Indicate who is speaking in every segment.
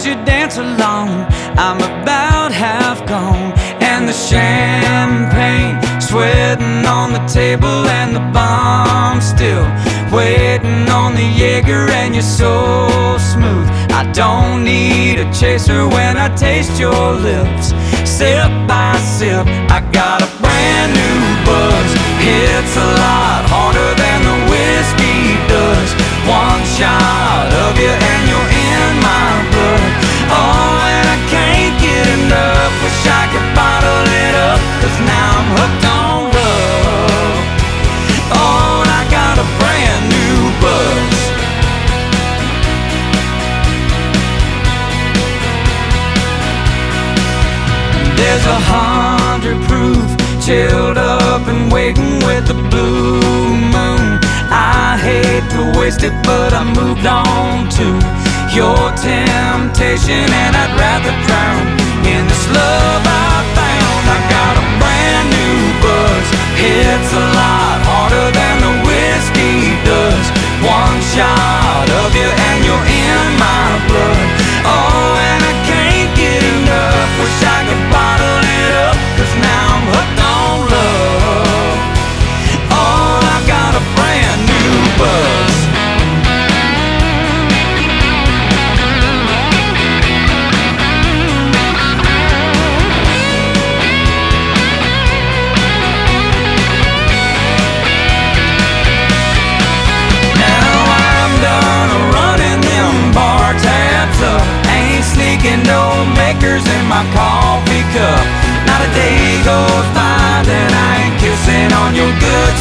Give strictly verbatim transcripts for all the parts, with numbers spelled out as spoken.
Speaker 1: you dance along. I'm about half gone, and the champagne sweating on the table, and the bomb still waiting on the Jaeger. And you're so smooth, I don't need a chaser when I taste your lips. Sip by sip, I got a brand new buzz. It's a lot harder than the whiskey does. One shot of you and you're in my blood. Oh, and I can't get enough. Wish I could bottle it up, 'cause now I'm hooked on love. Oh, and I got a brand new buzz. There's a hundred proof, chilled up and waiting with the blue moon. I hate to waste it, but I moved on to your temptation, and I'd rather drown in this love I found. I got a brand new buzz. It's a lot harder than the whiskey does. One shot of you and you're in my blood. Oh, and I can't get enough. Wish I could bottle it up, 'cause now I'm hooked on love. Oh, I got a brand new buzz. Now I'm done running them bar tabs up. Ain't sneaking no makers in my coffee cup. Not a day goes by that I ain't kissing on your good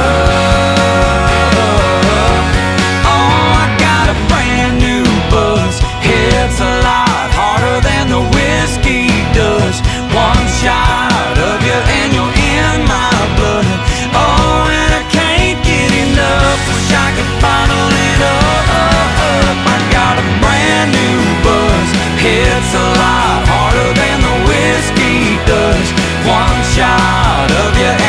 Speaker 1: stuff. Oh, I got a brand new buzz. It's a lot harder than the whiskey does. One shot of you and you're in my blood. Oh, and I can't get enough. Wish I could bottle it up. I got a brand new buzz. It's a lot harder than the whiskey does. One shot of you